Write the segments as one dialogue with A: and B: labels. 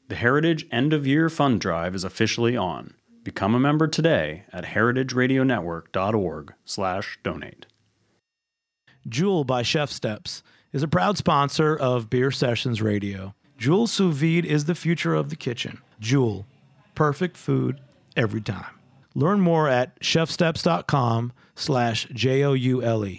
A: The Heritage End of Year Fund Drive is officially on. Become a member today at heritageradionetwork.org/donate.
B: Jewel by Chef Steps is a proud sponsor of Beer Sessions Radio. Jewel Sous Vide is the future of the kitchen. Jewel, perfect food every time. Learn more at chefsteps.com/JOULE.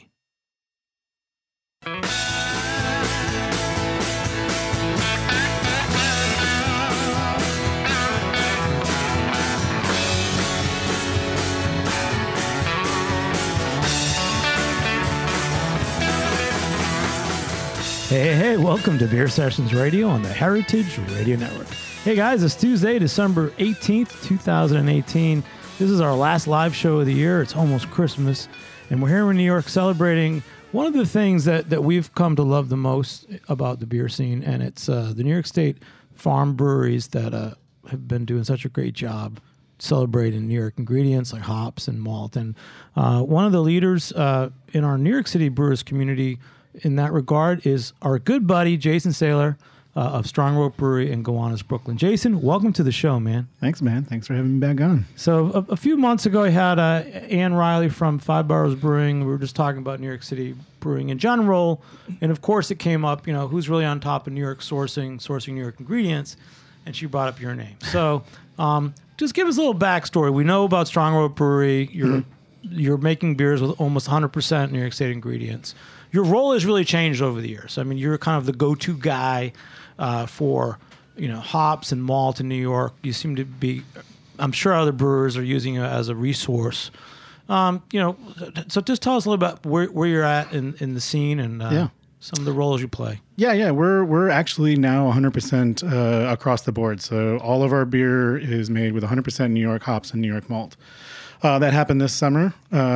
B: Hey, welcome to Beer Sessions Radio on the Heritage Radio Network. Hey guys, it's Tuesday, December 18th, 2018. This is our last live show of the year. It's almost Christmas, and we're here in New York celebrating one of the things that we've come to love the most about the beer scene, and it's the New York State farm breweries that have been doing such a great job celebrating New York ingredients like hops and malt. And one of the leaders in our New York City brewers community in that regard is our good buddy, Jason Saylor of Strong Rope Brewery in Gowanus, Brooklyn. Jason, welcome to the show, man.
C: Thanks, man. Thanks for having me back on.
B: So a few months ago, I had Ann Riley from Five Boroughs Brewing. We were just talking about New York City brewing in general. And of course, it came up, who's really on top of New York sourcing New York ingredients. And she brought up your name. So just give us a little backstory. We know about Strong Rope Brewery. You're making beers with almost 100% New York State ingredients. Your role has really changed over the years. I mean, you're kind of the go-to guy for, hops and malt in New York. You seem to be, I'm sure other brewers are using you as a resource. So just tell us a little about where you're at in the scene and some of the roles you play.
C: Yeah. We're actually now 100% across the board. So all of our beer is made with 100% New York hops and New York malt. That happened this summer.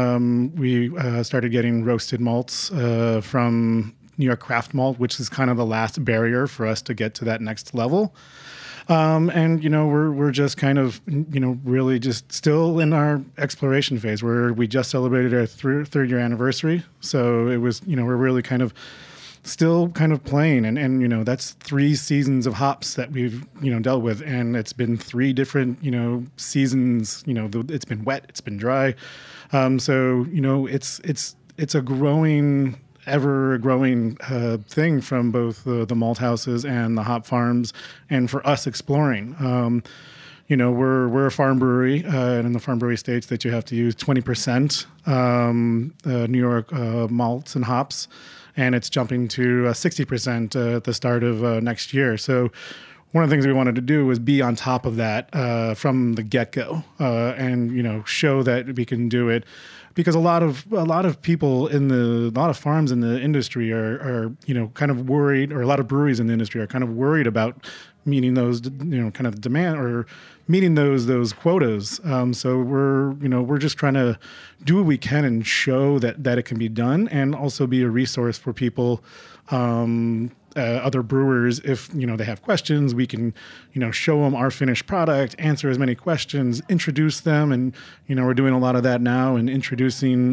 C: We started getting roasted malts from New York Craft Malt, which is kind of the last barrier for us to get to that next level. And we're just kind of really just still in our exploration phase where we just celebrated our third year anniversary. So it was we're really kind of still kind of playing, and that's 3 seasons of hops that we've dealt with, and it's been 3 different seasons. It's been wet, it's been dry, so it's a growing, ever growing thing from both the malt houses and the hop farms, and for us exploring. We're a farm brewery, and in the farm brewery states that you have to use 20% New York malts and hops. And it's jumping to 60% at the start of next year. So one of the things we wanted to do was be on top of that from the get-go, and show that we can do it, because a lot of people a lot of farms in the industry are kind of worried, or a lot of breweries in the industry are kind of worried about meeting those kind of demand or meeting those quotas. So we're just trying to do what we can and show that it can be done, and also be a resource for people, other brewers. If they have questions, we can show them our finished product, answer as many questions, introduce them, and we're doing a lot of that now, and introducing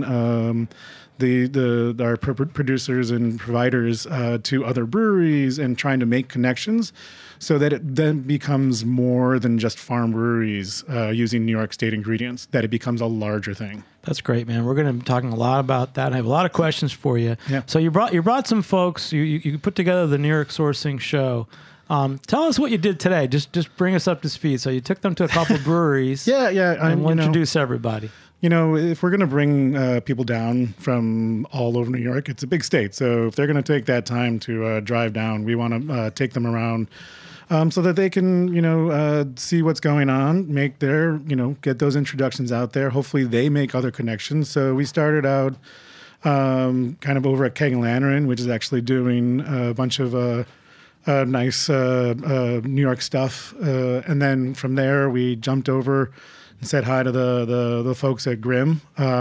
C: our producers and providers to other breweries, and trying to make connections so that it then becomes more than just farm breweries using New York State ingredients, that it becomes a larger thing.
B: That's great, man. We're going to be talking a lot about that. I have a lot of questions for you.
C: Yeah.
B: So you brought some folks. You put together the New York Sourcing Show. Tell us what you did today. Just bring us up to speed. So you took them to a couple breweries.
C: Yeah.
B: And we'll introduce everybody.
C: If we're going to bring people down from all over New York, it's a big state. So if they're going to take that time to drive down, we want to take them around so that they can, see what's going on, make their, get those introductions out there. Hopefully they make other connections. So we started out kind of over at Keg and Lantern, which is actually doing a bunch of nice New York stuff. And then from there, we jumped over and said hi to the folks at Grimm,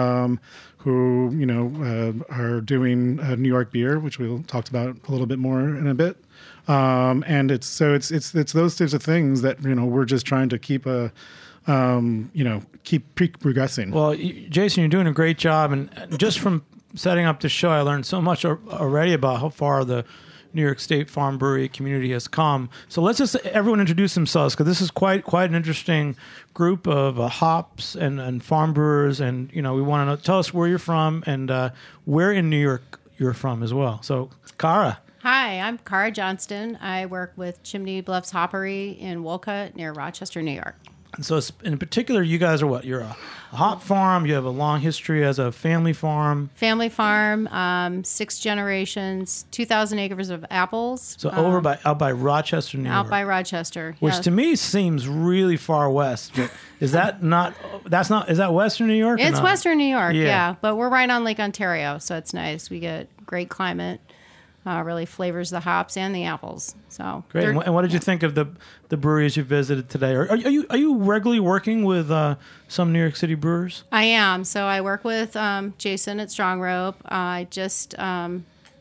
C: who are doing New York beer, which we'll talk about a little bit more in a bit. And it's those types of things that we're just trying to keep keep progressing.
B: Well, Jason, you're doing a great job, and just from setting up the show, I learned so much already about how far the New York State Farm Brewery community has come. So let's just everyone introduce themselves, because this is quite an interesting group of hops and farm brewers, and we want to tell us where you're from and where in New York you're from as well. So, Cara.
D: Hi, I'm Cara Johnston. I work with Chimney Bluffs Hoppery in Wolcott near Rochester, New York.
B: And so, in particular, you guys are what? You're a hop farm. You have a long history as a family farm.
D: Family farm, 6 generations, 2,000 acres of apples.
B: So out by Rochester, New York.
D: Out by Rochester,
B: which
D: yes.
B: to me seems really far west. But is that not? That's not. Is that Western New York?
D: It's Western New York,
B: Yeah.
D: yeah. But we're right on Lake Ontario, so it's nice. We get great climate. Really flavors the hops and the apples. So
B: great. And what did you think of the breweries you visited today? Are you regularly working with some New York City brewers?
D: I am. So I work with Jason at Strong Rope. I just had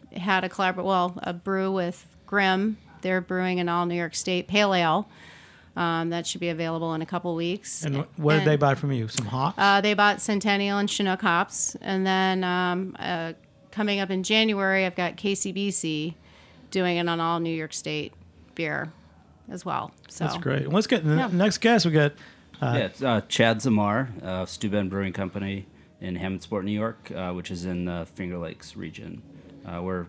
D: a brew with Grimm. They're brewing an all New York State Pale Ale. That should be available in a couple weeks.
B: And what did they buy from you? Some hops?
D: They bought Centennial and Chinook hops. And then coming up in January, I've got KCBC doing it on all New York State beer as well. So
B: that's great. Let's get the next guest. We got
E: it's Chad Zamar, Steuben Brewing Company in Hammondsport, New York, which is in the Finger Lakes region. We're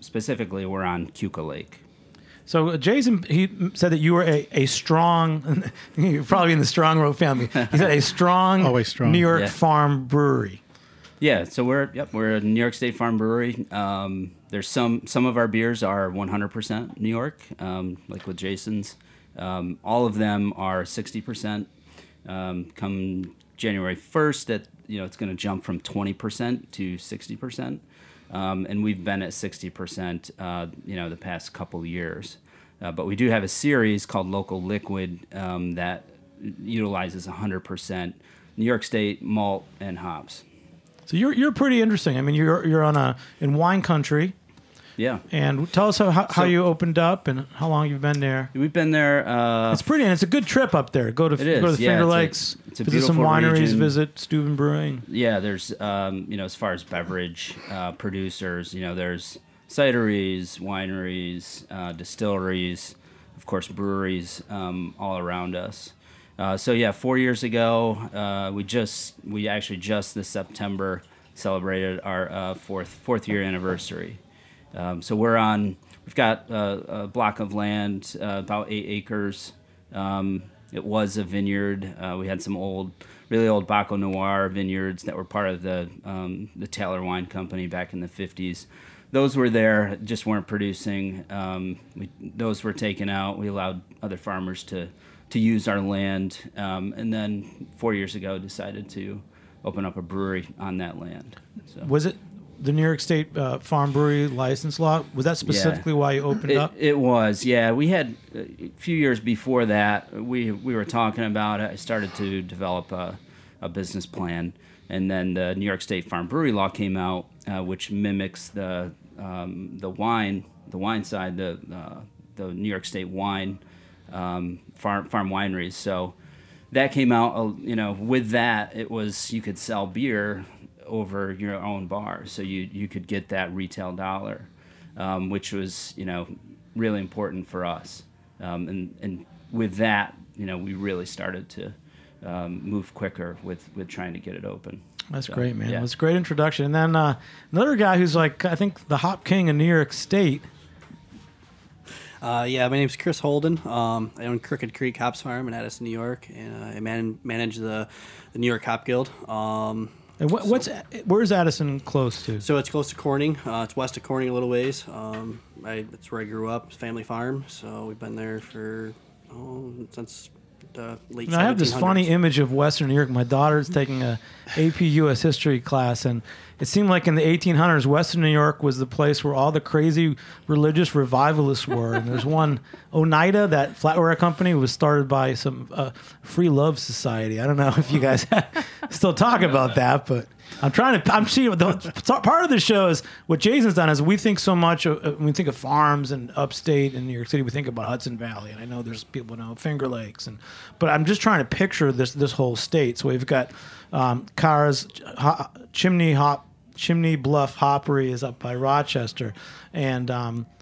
E: on Keuka Lake.
B: So Jason, he said that you were a strong, you're probably in the Strong Rope family. He said a strong,
C: always strong,
B: New York farm brewery.
E: Yeah, so we're a New York State Farm Brewery. There's some of our beers are 100% New York, like with Jason's. All of them are 60%. Come January 1st, it's going to jump from 20% to 60%, and we've been at 60%, the past couple years. But we do have a series called Local Liquid that utilizes 100% New York State malt and hops.
B: So you're pretty interesting. I mean, you're in wine country.
E: Yeah.
B: And tell us how you opened up and how long you've been there.
E: We've been there.
B: It's pretty, and it's a good trip up there. Go to the Finger Lakes,
E: it's a
B: visit some wineries,
E: region.
B: Visit Steuben Brewing.
E: Yeah, there's as far as beverage producers, there's cideries, wineries, distilleries, of course breweries all around us. 4 years ago, we actually just this September celebrated our fourth year anniversary. So we've got a block of land, about 8 acres. It was a vineyard. We had some really old Baco Noir vineyards that were part of the Taylor Wine Company back in the 50s. Those were there, just weren't producing. Those were taken out. We allowed other farmers to use our land, and then 4 years ago decided to open up a brewery on that land. So.
B: Was it the New York State Farm Brewery license law? Was that specifically why you opened up?
E: It was, yeah. We had a few years before that. We were talking about it. I started to develop a business plan, and then the New York State Farm Brewery law came out, which mimics the wine side, the New York State wine. Farm wineries. So that came out, with that, it was, you could sell beer over your own bar. So you could get that retail dollar, which was, really important for us. And with that, we really started to move quicker with trying to get it open.
B: That's great, man. Yeah. That's a great introduction. And then another guy who's I think the hop king of New York State.
F: My name's Chris Holden. I own Crooked Creek Hops Farm in Addison, New York, and I manage the New York Hop Guild.
B: And where's Addison close to?
F: So it's close to Corning. It's west of Corning a little ways. That's where I grew up, family farm. So we've been there since the late 1700s.
B: I have this funny image of Western New York. My daughter's taking a AP US history class, and it seemed like in the 1800s, Western New York was the place where all the crazy religious revivalists were. And there's one, Oneida, that flatware company, was started by some Free Love Society. I don't know if you guys still talk about that, but I'm seeing part of the show is what Jason's done is we think so much when we think of farms and upstate in New York City, we think about Hudson Valley, and I know there's people who know Finger Lakes, but I'm just trying to picture this whole state. So we've got Cara's Chimney Bluff Hoppery is up by Rochester, and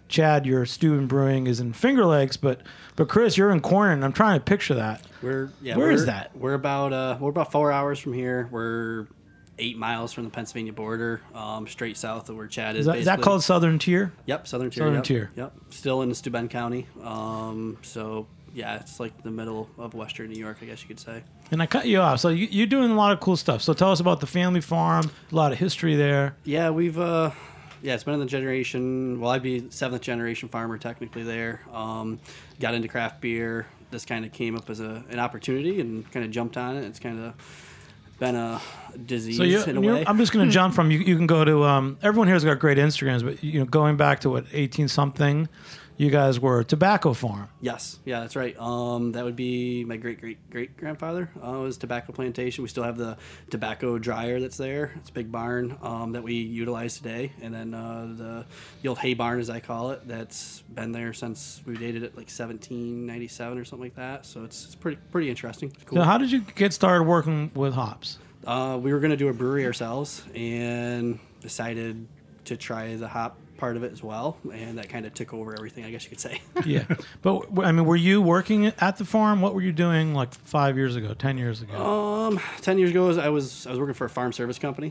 B: Chad, your Steuben Brewing is in Finger Lakes, but Chris, you're in Corning. I'm trying to picture that. Where is that?
F: We're about 4 hours from here. We're 8 miles from the Pennsylvania border, straight south of where Chad is.
B: Is that called Southern Tier?
F: Yep, Southern Tier.
B: Southern Tier.
F: Yep, still in Steuben County. So yeah, it's like the middle of Western New York, I guess you could say.
B: And I cut you off. So you're doing a lot of cool stuff. So tell us about the family farm. A lot of history there.
F: Yeah, we've it's been in the generation. Well, I'd be 7th generation farmer technically there. Got into craft beer. This kind of came up as an opportunity and kind of jumped on it. It's kind of been a disease in a way.
B: I'm just going to jump from you can go to everyone here's got great Instagrams, but going back to 18 something, you guys were a tobacco farm.
F: Yes, yeah, that's right. That would be my great grandfather. Was tobacco plantation. We still have the tobacco dryer that's there. It's a big barn that we utilize today, and then the old hay barn, as I call it, that's been there since we dated it like 1797 or something like that. So it's pretty interesting. It's cool.
B: So how did you get started working with hops?
F: We were going to do a brewery ourselves and decided to try the hop part of it as well, and that kind of took over everything, I guess you could say.
B: Yeah, but I mean, were you working at the farm? What were you doing like 5 years ago, 10 years ago?
F: 10 years ago, I was working for a farm service company,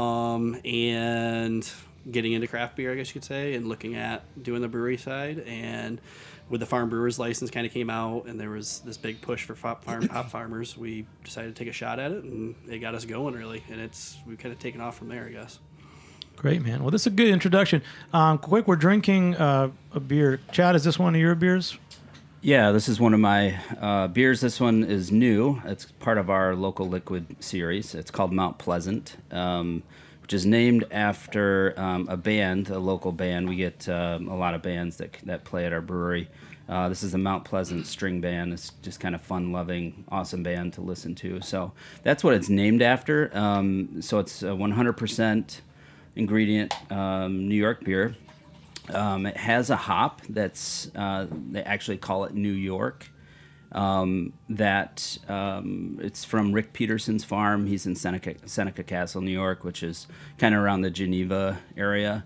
F: and getting into craft beer, I guess you could say, and looking at doing the brewery side. And with the farm brewer's license kind of came out, and there was this big push for hop farmers, we decided to take a shot at it, and it got us going really, and we've kind of taken off from there, I guess.
B: Great, man. Well, this is a good introduction. Quick, we're drinking a beer. Chad, is this one of your beers?
E: Yeah, this is one of my beers. This one is new. It's part of our local liquid series. It's called Mount Pleasant, which is named after a local band. We get a lot of bands that play at our brewery. This is the Mount Pleasant String Band. It's just kind of fun-loving, awesome band to listen to. So that's what it's named after. So it's 100% ingredient New York beer. It has a hop that's they actually call it New York. It's from Rick Peterson's farm. He's in Seneca Castle, New York, which is kind of around the Geneva area,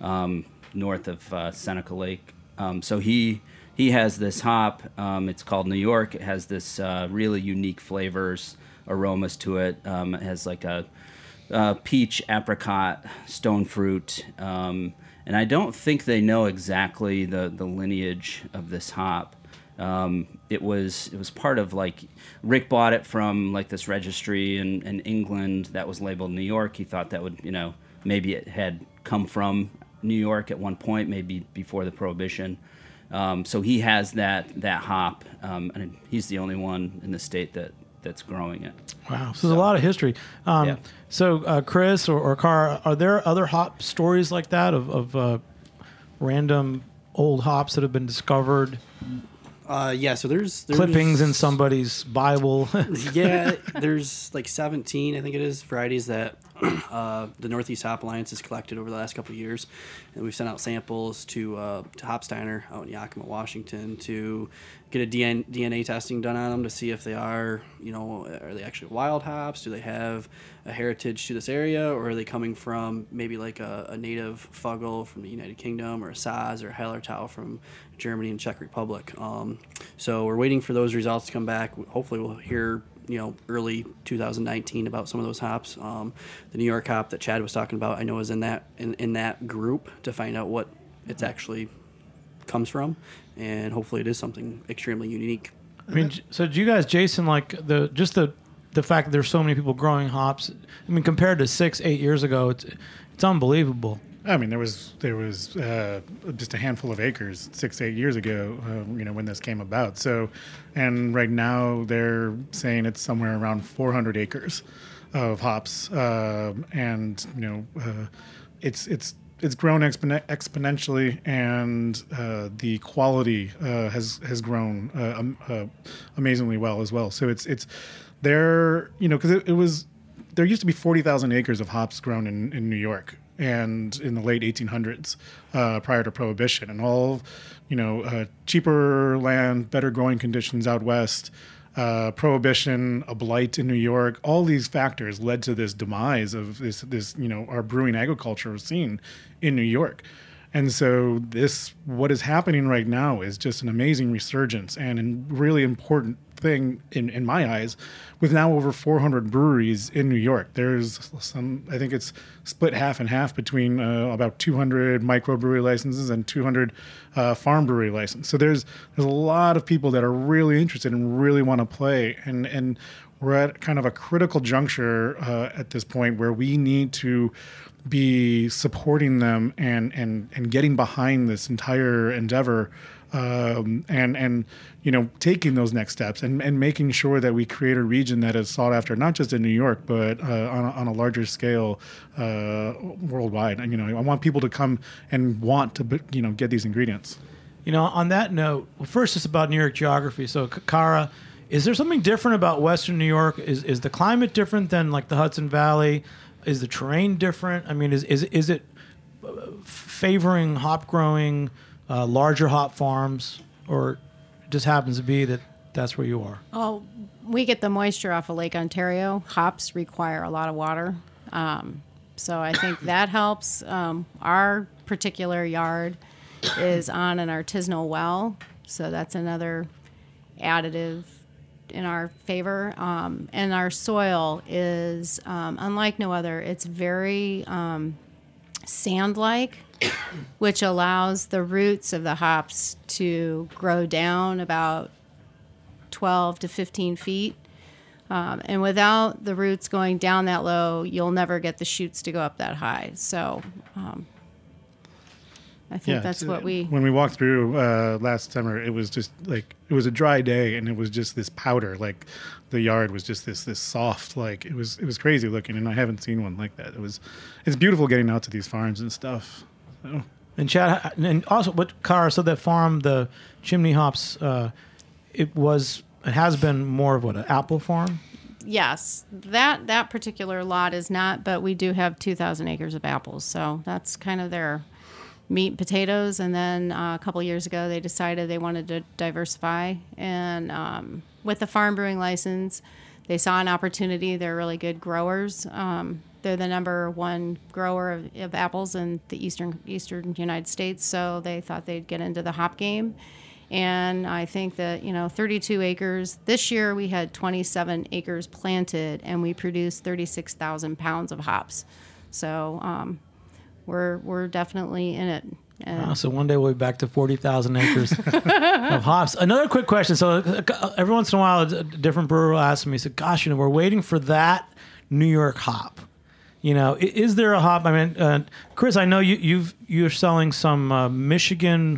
E: north of Seneca Lake. So he has this hop. It's called New York. It has this really unique flavors, aromas to it. It has like a peach, apricot, stone fruit, and I don't think they know exactly the lineage of this hop. It was part of like Rick bought it from like this registry in England that was labeled New York. He thought that would maybe it had come from New York at one point, maybe before the Prohibition. So he has that hop, and he's the only one in the state that's growing it.
B: Wow, so there's a lot of history.
E: Yeah.
B: So, Chris or Carr, are there other hop stories like that of random old hops that have been discovered?
F: Yeah, so there's
B: clippings in somebody's Bible.
F: Yeah, there's like 17, I think it is, varieties that the Northeast Hop Alliance has collected over the last couple of years, and we've sent out samples to Hopsteiner out in Yakima, Washington, to get a DNA testing done on them to see if they are they actually wild hops? Do they have a heritage to this area, or are they coming from maybe like a native Fuggle from the United Kingdom, or a Saaz or a Hallertau from Germany and Czech Republic? So we're waiting for those results to come back. Hopefully we'll hear early 2019 about some of those hops. The New York hop that Chad was talking about, I know, is in that group to find out what it's actually comes from, and hopefully it is something extremely unique.
B: I mean, so do you guys, Jason, like the fact that there's so many people growing hops? I mean, compared to 6-8 years ago, it's unbelievable.
C: I mean, there was just a handful of acres 6-8 years ago, when this came about. So, and right now they're saying it's somewhere around 400 acres of hops, and it's grown exponentially, and the quality has grown amazingly well as well. So it's there, because there used to be 40,000 acres of hops grown in New York, and in the late 1800s, prior to Prohibition, and all, cheaper land, better growing conditions out west, Prohibition, a blight in New York, all these factors led to this demise of this our brewing agriculture scene in New York. And so what is happening right now is just an amazing resurgence and a really important thing in my eyes, with now over 400 breweries in New York. There's some, I think it's split half and half between about 200 microbrewery licenses and 200 farm brewery licenses. So there's a lot of people that are really interested and really want to play, and we're at kind of a critical juncture at this point where we need to be supporting them and getting behind this entire endeavor, and taking those next steps and making sure that we create a region that is sought after, not just in New York, but on a larger scale worldwide. And I want people to come and want to get these ingredients.
B: On that note, well, first it's about New York geography. So Kara, is there something different about Western New York? Is the climate different than like the Hudson Valley? Is the terrain different? I mean, is it favoring hop growing, larger hop farms, or it just happens to be that that's where you are?
D: Oh, we get the moisture off of Lake Ontario. Hops require a lot of water. So I think that helps. Our particular yard is on an artisanal well, so that's another additive in our favor. And our soil is, unlike no other, it's very sand-like, which allows the roots of the hops to grow down about 12 to 15 feet. And without the roots going down that low, you'll never get the shoots to go up that high. So I think that's what
C: when we walked through last summer, it was just like, it was a dry day and it was just this powder, like the yard was just this soft, like it was crazy looking, and I haven't seen one like that. It's beautiful getting out to these farms and stuff. So.
B: And Chad, and also what Kara said, that farm, the Chimney Hops, it has been more of an apple farm.
D: Yes, that particular lot is not, but we do have 2,000 acres of apples, so that's kind of their meat and potatoes. And then a couple years ago, they decided they wanted to diversify, and with the farm brewing license, they saw an opportunity. They're really good growers. They're the number one grower of apples in the eastern United States, so they thought they'd get into the hop game. And I think that 32 acres. This year we had 27 acres planted, and we produced 36,000 pounds of hops. So we're definitely in it.
B: So one day we'll be back to 40,000 acres of hops. Another quick question. So every once in a while, a different brewer will ask me, said, gosh, we're waiting for that New York hop. Is there a hop? I mean, Chris, I know you're selling some Michigan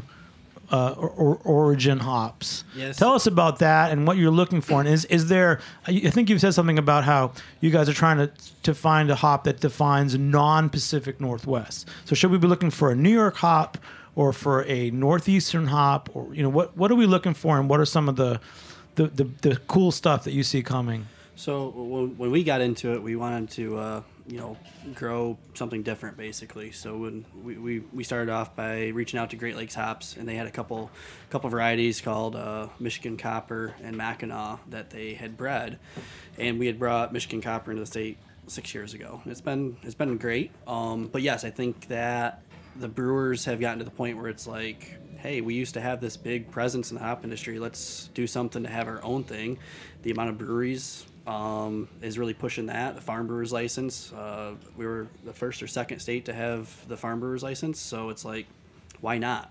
B: origin hops.
F: Yes.
B: Tell us about that and what you're looking for. And is there? I think you've said something about how you guys are trying to find a hop that defines non-Pacific Northwest. So should we be looking for a New York hop or for a northeastern hop, or what are we looking for, and what are some of the cool stuff that you see coming?
F: So when we got into it, we wanted to grow something different, basically. So when we started off by reaching out to Great Lakes Hops, and they had a couple varieties called Michigan Copper and Mackinac that they had bred, and we had brought Michigan Copper into the state 6 years ago. It's been great. But yes, I think that the brewers have gotten to the point where it's like, hey, we used to have this big presence in the hop industry. Let's do something to have our own thing. The amount of breweries is really pushing that. The farm brewer's license. We were the first or second state to have the farm brewer's license, so it's like, why not?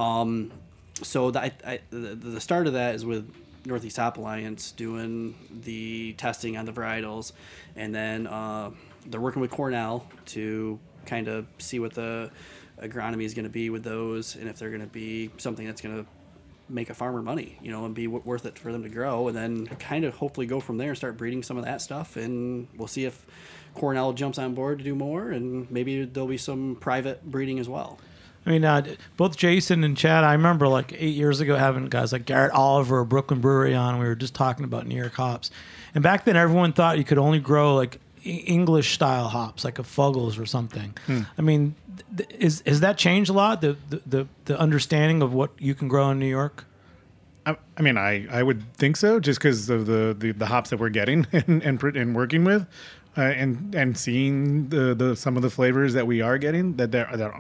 F: So the start of that is with Northeast Hop Alliance doing the testing on the varietals, and then they're working with Cornell to kind of see what the agronomy is going to be with those, and if they're going to be something that's going to make a farmer money, and be worth it for them to grow, and then kind of hopefully go from there and start breeding some of that stuff. And we'll see if Cornell jumps on board to do more, and maybe there'll be some private breeding as well.
B: I mean, both Jason and Chad, I remember like 8 years ago having guys like Garrett Oliver, Brooklyn Brewery on, and we were just talking about New York hops. And back then everyone thought you could only grow like English style hops, like a Fuggles or something. I mean, has that changed a lot? The understanding of what you can grow in New York.
C: I mean, I would think so, just because of the hops that we're getting and working with, and seeing the some of the flavors that we are getting that aren't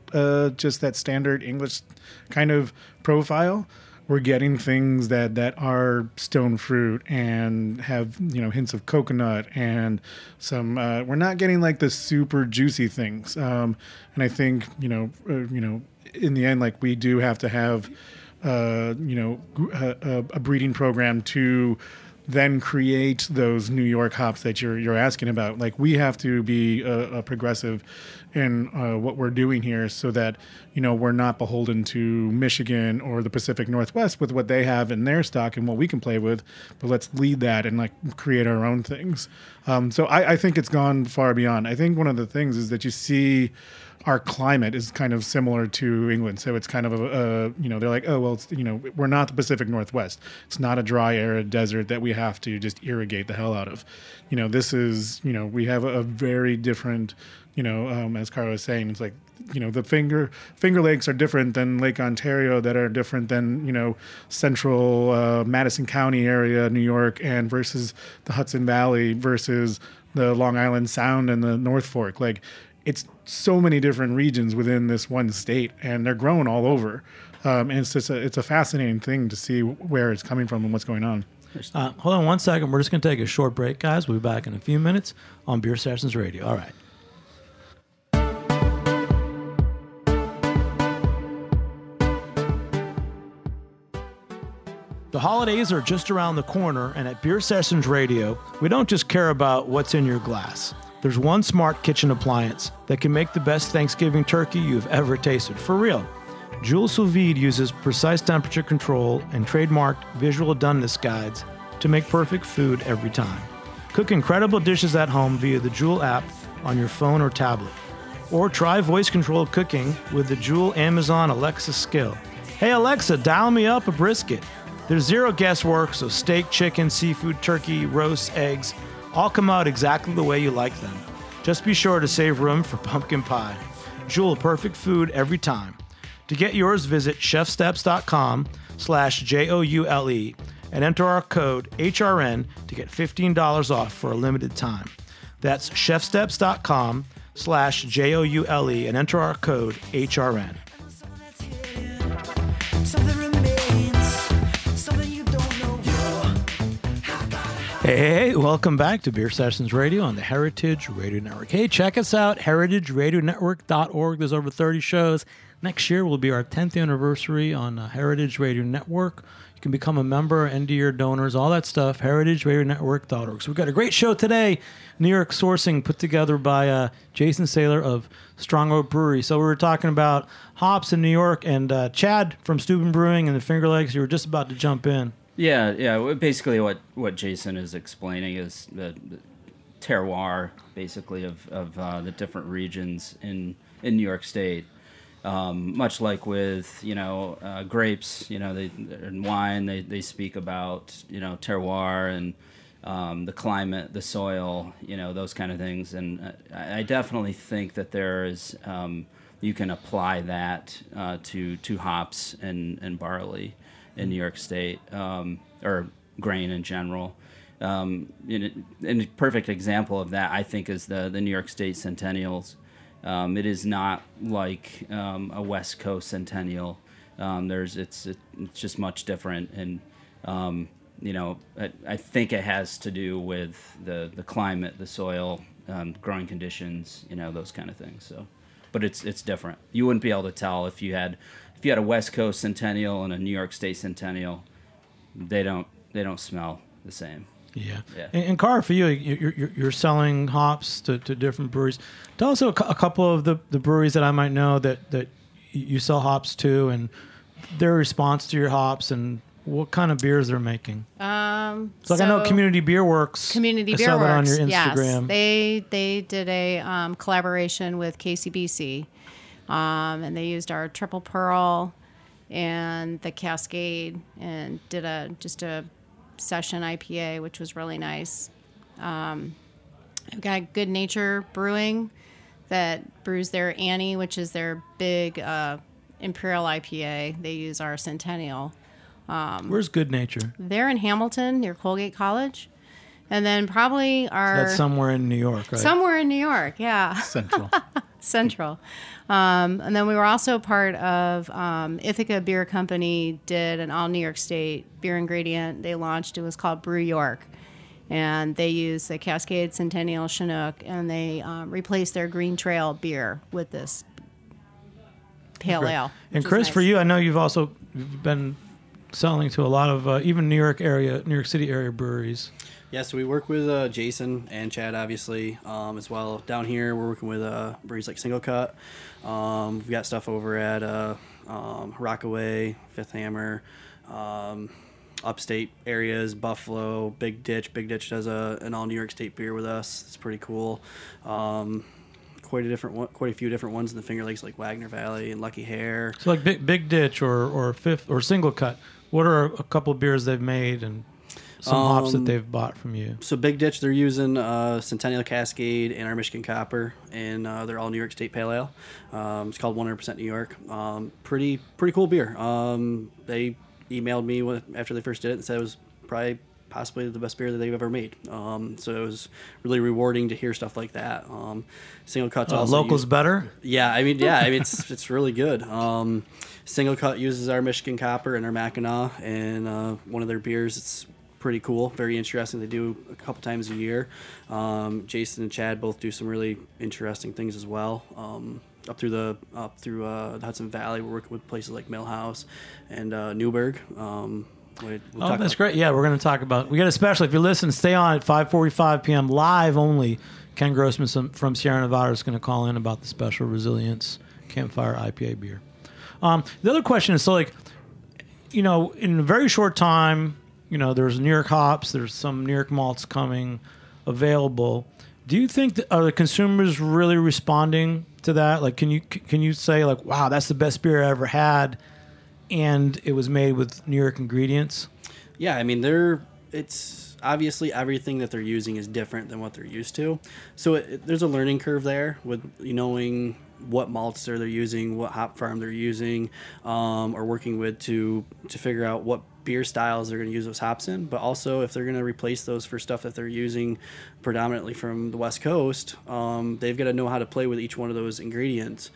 C: just that standard English kind of profile. We're getting things that are stone fruit and have hints of coconut and some. We're not getting like the super juicy things. And I think in the end, like we do have to have a breeding program to then create those New York hops that you're asking about. Like we have to be a progressive in what we're doing here, so that we're not beholden to Michigan or the Pacific Northwest with what they have in their stock and what we can play with. But let's lead that and like create our own things. So I think it's gone far beyond. I think one of the things is that you see our climate is kind of similar to England. So it's kind of they're like, oh, well, it's, we're not the Pacific Northwest. It's not a dry, arid desert that we have to just irrigate the hell out of. This is, we have a very different, as Carla was saying, it's like, the Finger Lakes are different than Lake Ontario, that are different than, central Madison County area, New York, and versus the Hudson Valley versus the Long Island Sound and the North Fork. Like, it's so many different regions within this one state, and they're growing all over. And it's just it's a fascinating thing to see where it's coming from and what's going on.
B: Hold on 1 second. We're just going to take a short break, guys. We'll be back in a few minutes on Beer Sessions Radio. All right. The holidays are just around the corner, and at Beer Sessions Radio, we don't just care about what's in your glass. There's one smart kitchen appliance that can make the best Thanksgiving turkey you've ever tasted. For real. Joule Sous Vide uses precise temperature control and trademarked visual doneness guides to make perfect food every time. Cook incredible dishes at home via the Joule app on your phone or tablet. Or try voice-controlled cooking with the Joule Amazon Alexa skill. Hey Alexa, dial me up a brisket. There's zero guesswork, so steak, chicken, seafood, turkey, roast, eggs, all come out exactly the way you like them. Just be sure to save room for pumpkin pie. Joule, perfect food every time. To get yours, visit chefsteps.com/JOULE and enter our code HRN to get $15 off for a limited time. That's chefsteps.com/JOULE and enter our code HRN. Hey, welcome back to Beer Sessions Radio on the Heritage Radio Network. Hey, check us out, heritageradionetwork.org. There's over 30 shows. Next year will be our 10th anniversary on Heritage Radio Network. You can become a member, end-of-year donors, all that stuff, heritageradionetwork.org. So we've got a great show today, New York sourcing put together by Jason Saylor of Strong Rope Brewery. So we were talking about hops in New York, and Chad from Steuben Brewing and the Finger Lakes, you were just about to jump in.
E: Yeah. Basically, what Jason is explaining is the terroir, basically, of the different regions in New York State. Much like with grapes, and wine, they speak about terroir and the climate, the soil, those kind of things. And I definitely think that there is you can apply that to hops and barley in New York State, or grain in general. And a perfect example of that, I think, is the New York State Centennials. It is not like a West Coast Centennial. It's just much different, and I think it has to do with the climate, the soil, growing conditions, those kind of things. So, but it's different. You wouldn't be able to tell if you had a West Coast Centennial and a New York State Centennial. They don't smell the same.
B: Yeah. And Carr, for you, you're selling hops to different breweries. Tell us a couple of the breweries that I might know that you sell hops to, and their response to your hops, and what kind of beers they're making. I know Community Beer Works.
D: Community Beer Works. I saw that on your Instagram. Yes, they did a collaboration with KCBC, and they used our Triple Pearl and the Cascade, and did just a session IPA, which was really nice. I've got Good Nature Brewing that brews their Annie, which is their big Imperial IPA. They use our Centennial.
B: Where's Good Nature?
D: They're in Hamilton, near Colgate College. And then probably our
B: That's somewhere in New York, right?
D: somewhere in New York, yeah.
C: Central.
D: Central. And then we were also part of Ithaca Beer Company did an all New York State beer ingredient they launched. It was called Brew York. And they used the Cascade Centennial Chinook, and they replaced their Green Trail beer with this pale ale.
B: And
D: which is
B: Chris,
D: nice.
B: for you, I know you've also been selling to a lot of even New York City area breweries.
F: Yeah, so we work with Jason and Chad, obviously, as well. Down here, we're working with breweries like Single Cut. We've got stuff over at Rockaway, Fifth Hammer, upstate areas, Buffalo, Big Ditch. Big Ditch does an all New York State beer with us. It's pretty cool. Quite a few different ones in the Finger Lakes, like Wagner Valley and Lucky Hare.
B: So like Big Ditch or Fifth or Single Cut. What are a couple of beers they've made and some hops that they've bought from you?
F: So Big Ditch, they're using Centennial Cascade and our Michigan Copper, and they're all New York State Pale Ale. It's called 100% New York. Pretty cool beer. They emailed me after they first did it and said it was possibly the best beer that they've ever made. So it was really rewarding to hear stuff like that. Single Cut's also
B: Locals better?
F: Yeah, I mean, it's really good. Single Cut uses our Michigan Copper and our Mackinac, and one of their beers. It's pretty cool, very interesting. They do a couple times a year. Jason and Chad both do some really interesting things as well. Up through the Hudson Valley, we're working with places like Millhouse and Newburgh.
B: That's great. Yeah, we're going to talk about. We got a special. If you listen, stay on at 5:45 p.m. live only. Ken Grossman from Sierra Nevada is going to call in about the special Resilience Campfire IPA beer. The other question is, so like, in a very short time, there's New York hops, there's some New York malts coming available. Do you think are the consumers really responding to that? Like, can you say like, wow, that's the best beer I ever had, and it was made with New York ingredients?
F: Yeah, I mean, it's obviously everything that they're using is different than what they're used to. So there's a learning curve there with knowing what malts they're using, what hop farm they're using, or working with to figure out what beer styles they're going to use those hops in, but also if they're going to replace those for stuff that they're using predominantly from the West Coast, they've got to know how to play with each one of those ingredients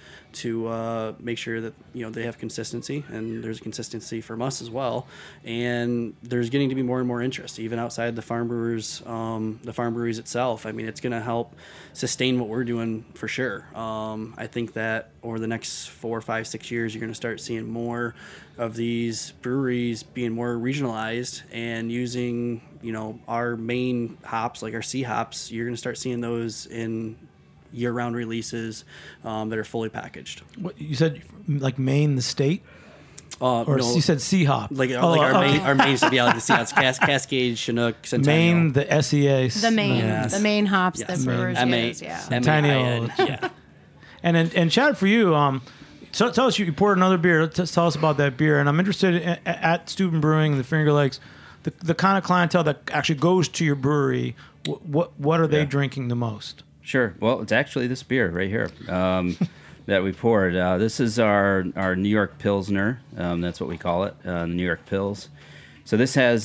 F: to make sure that they have consistency, and there's consistency from us as well. And there's getting to be more and more interest, even outside the farm brewers, the farm breweries itself. I mean, it's going to help sustain what we're doing for sure. I think that over the next 4, 5, 6 years, you're going to start seeing more of these breweries being more regionalized and using, our main hops, like our C hops. You're going to start seeing those in year-round releases that are fully packaged.
B: What you said, like Maine, the state, or
F: no,
B: you said C hop,
F: our main stuff, yeah, like the C hops, Cascade, Chinook, Centennial.
B: Maine, the SEA,
D: the main hops that brewers use. Yeah.
B: Centennial.
F: Yeah.
B: And Chad, for you, so tell us, you poured another beer. Tell us about that beer. And I'm interested at Steuben Brewing in the Finger Lakes, the kind of clientele that actually goes to your brewery. What are they drinking the most?
E: Sure. Well, it's actually this beer right here that we poured. This is our New York Pilsner. That's what we call it, New York Pils. So this has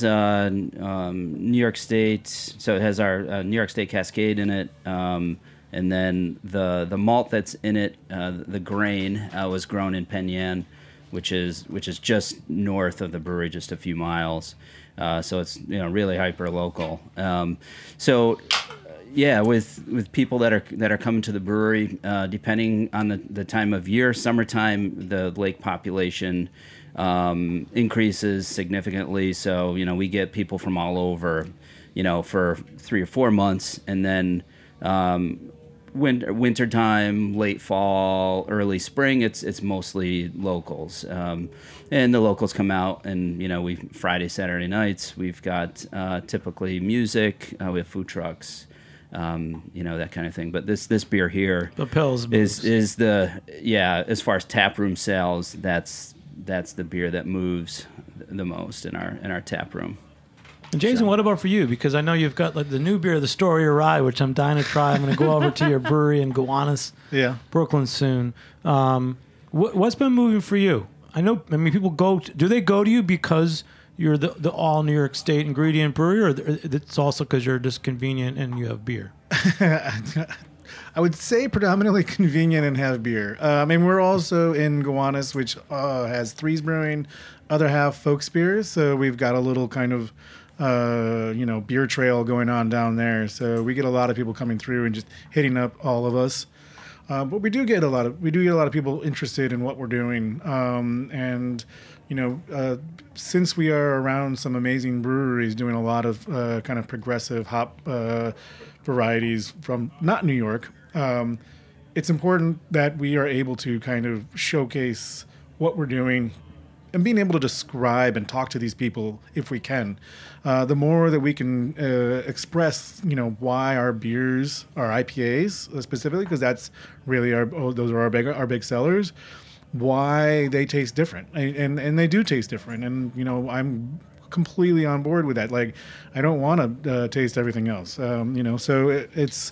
E: New York State. So it has our New York State Cascade in it. And then the malt that's in it, the grain, was grown in Penn Yan, which is just north of the brewery, just a few miles. So it's really hyper local. With people that are coming to the brewery, depending on the time of year, summertime, the lake population increases significantly. So we get people from all over, for 3 or 4 months, and then wintertime, late fall, early spring, it's mostly locals, and the locals come out, and we Friday, Saturday nights we've got typically music, we have food trucks, that kind of thing. But this beer here,
B: the Pils,
E: is the as far as taproom sales, that's the beer that moves the most in our tap room.
B: And Jason, what about for you? Because I know you've got like the new beer, the Story Rye, which I'm dying to try. I'm going to go over to your brewery in Gowanus, Brooklyn soon. What's been moving for you? I mean, people do they go to you because you're the all New York State ingredient brewery, or it's also because you're just convenient and you have beer?
C: I would say predominantly convenient and have beer. And we're also in Gowanus, which has Threes Brewing, other half Folks Beers. So we've got a little kind of, beer trail going on down there. So we get a lot of people coming through and just hitting up all of us. But we do get a lot of people interested in what we're doing. Since we are around some amazing breweries doing a lot of kind of progressive hop varieties from not New York, it's important that we are able to kind of showcase what we're doing and being able to describe and talk to these people if we can. The more that we can express, why our beers, our IPAs specifically, because that's really those are our big sellers, why they taste different, and they do taste different, and I'm completely on board with that. Like, I don't want to taste everything else, so it's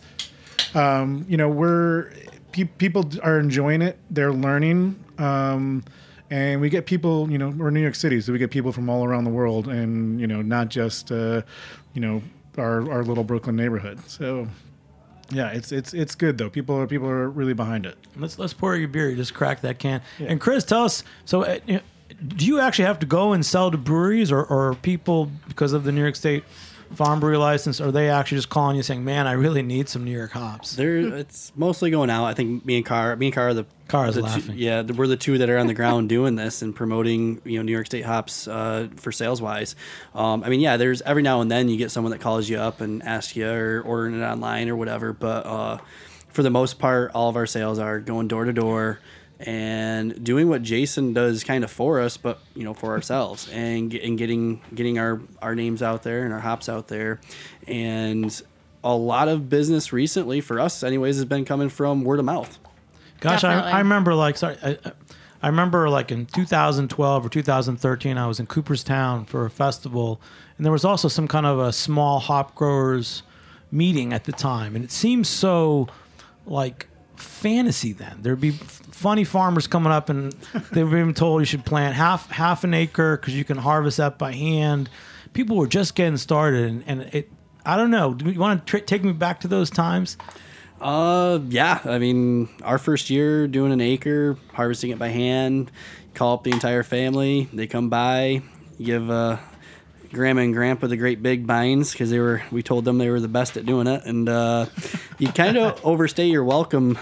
C: people are enjoying it, they're learning, and we get people, we're New York City, so we get people from all around the world, and not just our little Brooklyn neighborhood. So yeah, it's good though. People are really behind it.
B: Let's pour your beer. You just crack that can. Yeah. And Chris, tell us. So, do you actually have to go and sell to breweries, or people, because of the New York State farm brewery license, are they actually just calling you saying, "Man, I really need some New York hops"?
F: It's mostly going out. I think me and Carr are the
B: Carr's laughing.
F: We're the two that are on the ground doing this and promoting New York State hops for sales wise. There's every now and then you get someone that calls you up and asks you, or ordering it online or whatever. But for the most part, all of our sales are going door to door and doing what Jason does kind of for us, but for ourselves, and getting our names out there and our hops out there. And a lot of business recently for us anyways has been coming from word of mouth.
B: Gosh, I remember I remember in 2012 or 2013, I was in Cooperstown for a festival, and there was also some kind of a small hop growers meeting at the time, and it seemed so like fantasy then. There'd be funny farmers coming up, and they were even told you should plant half an acre because you can harvest that by hand. People were just getting started, and it. I don't know. Do you want to take me back to those times?
F: Yeah. Our first year doing an acre, harvesting it by hand, call up the entire family. They come by, give Grandma and Grandpa the great big binds because we told them they were the best at doing it, and you kind of overstay your welcome,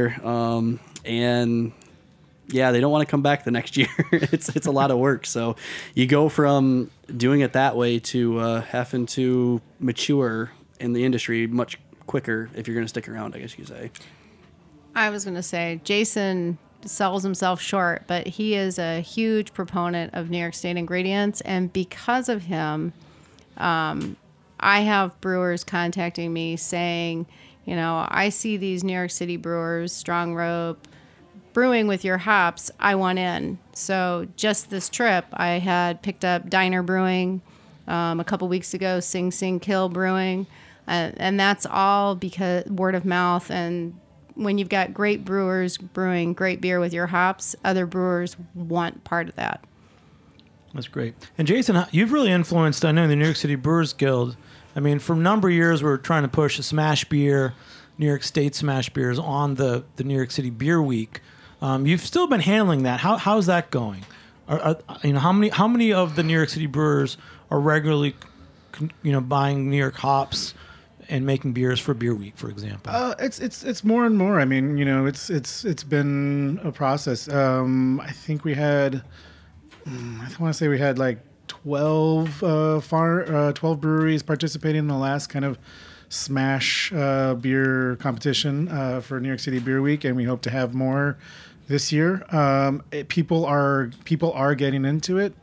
F: and yeah, they don't want to come back the next year. It's a lot of work, so you go from doing it that way to having to mature in the industry much quicker if you're going to stick around, I guess you could say.
D: I was going to say Jason sells himself short, but he is a huge proponent of New York State ingredients, and because of him, I have brewers contacting me saying, I see these New York City brewers, Strong Rope, brewing with your hops. I want in. So just this trip, I had picked up Diner Brewing a couple weeks ago, Sing Sing Kill Brewing, and that's all because word of mouth. And when you've got great brewers brewing great beer with your hops, other brewers want part of that.
B: That's great. And Jason, you've really influenced, I know, the New York City Brewers Guild. For a number of years, we were trying to push a smash beer, New York State smash beers on the New York City Beer Week. You've still been handling that. How's that going? How many of the New York City brewers are regularly, buying New York hops and making beers for Beer Week, for example?
C: It's more and more. It's been a process. I think we had, I want to say we had like 12 breweries participating in the last kind of smash beer competition for New York City Beer Week, and we hope to have more this year. People are getting into it.